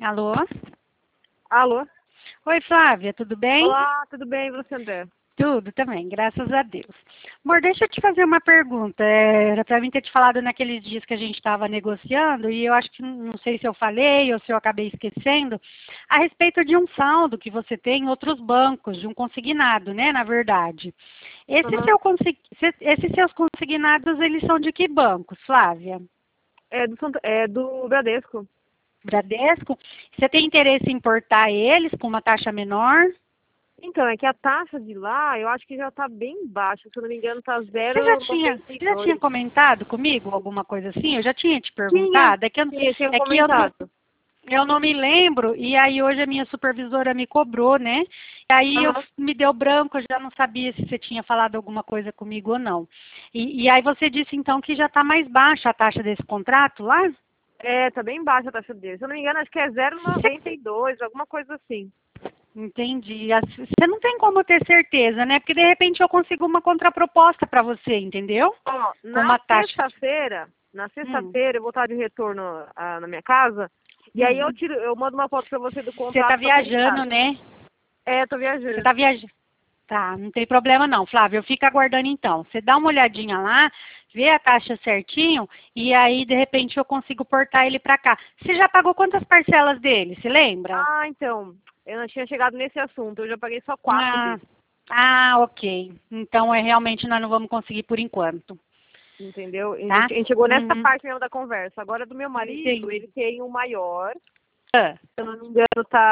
Alô? Alô? Oi, Flávia, tudo bem? Olá, tudo bem, e você, André? Tudo também, graças a Deus. Amor, deixa eu te fazer uma pergunta. Era para mim ter te falado naqueles dias que a gente estava negociando, e eu acho que não sei se eu falei ou se eu acabei esquecendo, a respeito de um saldo que você tem em outros bancos, de um consignado, né, na verdade. Uhum. Esses seus consignados, eles são de que bancos, Flávia? É do Bradesco. Bradesco? Você tem interesse em importar eles com uma taxa menor? Então, é que a taxa de lá, eu acho que já tá bem baixa. Se eu não me engano, tá Você já tinha 0,92. comentado comigo alguma coisa assim? Eu já tinha te Tinha, perguntado. É que eu, tinha é que eu, não, comentado. eu não me lembro, e aí hoje a minha supervisora me cobrou, né? E aí Aham. me deu branco, eu já não sabia se você tinha falado alguma coisa comigo ou não. E aí você disse então que já está mais baixa a taxa desse contrato lá? É, tá bem baixa a taxa dele. Se eu não me engano, acho que é Você 0,92, alguma coisa assim. Entendi. Você não tem como ter certeza, né? Porque de repente eu consigo uma contraproposta para você, entendeu? Ó, Com uma taxa. na Hum, sexta-feira eu vou estar de retorno na minha casa. E aí hum. eu mando uma foto pra você do Você está contrato que eu tenho em viajando, casa. né? É, tô Você viajando. está viajando. Tá, não tem problema não, Flávia. Eu fico aguardando então. Você dá uma olhadinha lá, vê a taxa certinho e aí de repente eu consigo portar ele para cá. Você já pagou quantas parcelas dele? Se lembra? Ah, então, eu não tinha chegado nesse assunto, eu já paguei só 4 Ah, deles, ok. Então realmente nós não vamos conseguir por enquanto, entendeu? tá? A gente chegou nessa Uhum. parte mesmo da conversa. Agora do meu marido, Entendi. ele tem um maior, Ah, se eu não me engano, tá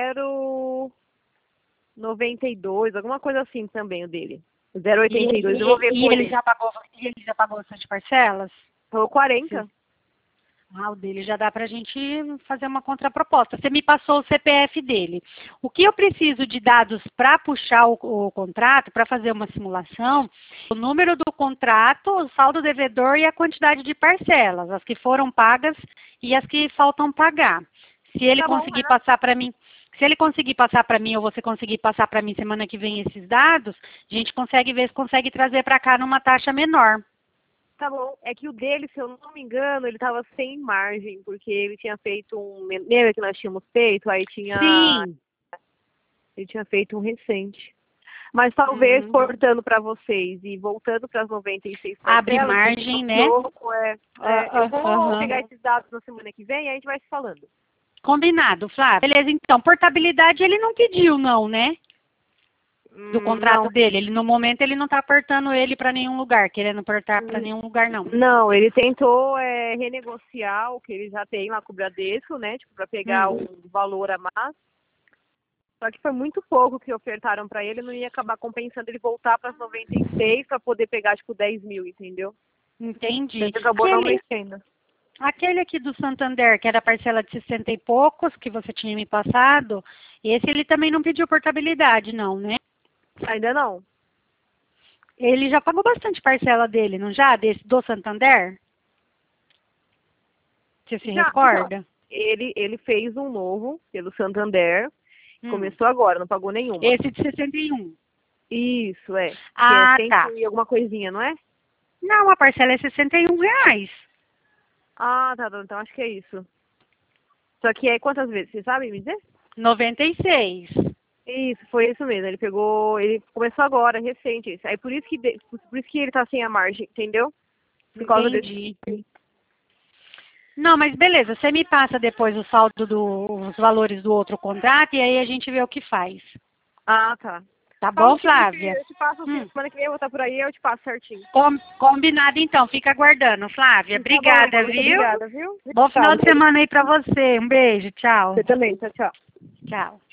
0,92, alguma coisa assim também o dele. E 0,82, eu vou ele, ver e com ele ele. já pagou, e ele já pagou essas parcelas? Falou 40? O dele já dá para a gente fazer uma contraproposta. Você me passou o CPF dele. O que eu preciso de dados para puxar o contrato, para fazer uma simulação, o número do contrato, o saldo devedor e a quantidade de parcelas, as que foram pagas e as que faltam pagar. Se ele Tá bom, conseguir passar para mim, se ele conseguir passar para mim ou você conseguir passar para mim semana que vem esses dados, a gente consegue ver se consegue trazer para cá numa taxa menor. tá bom. É que o dele, se eu não me engano, ele tava sem margem, porque ele tinha feito um. Lembra que nós tínhamos feito? Sim. Ele tinha feito um recente. Mas talvez Uhum. cortando para vocês e voltando para as 96 Abre parcelas, margem, um né? pouco, eu vou Aham. pegar esses dados na semana que vem e a gente vai se falando. Combinado, Flávia. Beleza, então, portabilidade ele não pediu, não, né? Do Não, contrato dele. Ele, no momento, ele não tá apertando ele para nenhum lugar, querendo apertar para nenhum lugar, não. não, ele tentou renegociar o que ele já tem lá com o Bradesco, né? Tipo, para pegar Hum, um valor a mais. Só que foi muito pouco que ofertaram para ele, não ia acabar compensando ele voltar para as 96 para poder pegar, tipo, 10 mil, entendeu? Ele entendi. acabou não Aquele, mexendo. aquele aqui do Santander, que era a parcela de 60 e poucos, que você tinha me passado, esse ele também não pediu portabilidade, não, né? Ainda não. Ele já pagou bastante parcela dele, não já? Desse do Santander? Você se Já, então, recorda? ele fez um novo pelo Santander, Hum. começou agora, não pagou nenhuma. Esse de 61. Isso, que é Ah, tá. cento e alguma coisinha, não é? Não, a parcela é R$ 61. Ah, tá, então acho que é isso. Só que é quantas vezes, você sabe me dizer? 96. Isso, foi isso mesmo, ele começou agora, recente isso. Aí por isso que ele tá sem a margem, entendeu? Por causa desse. Entendi. Não, mas beleza, você me passa depois o saldo os valores do outro contrato e aí a gente vê o que faz. Ah, tá. Tá Fala bom, assim, porque Flávia? eu te passo, Hum. semana que vem eu vou estar por aí, eu te passo certinho. Combinado então, fica aguardando, Flávia. Tá bom, Obrigada, muito viu? obrigada, viu? Bom Tchau. final de semana aí pra você. Um beijo, tchau. Você também, tchau, tchau. Tchau.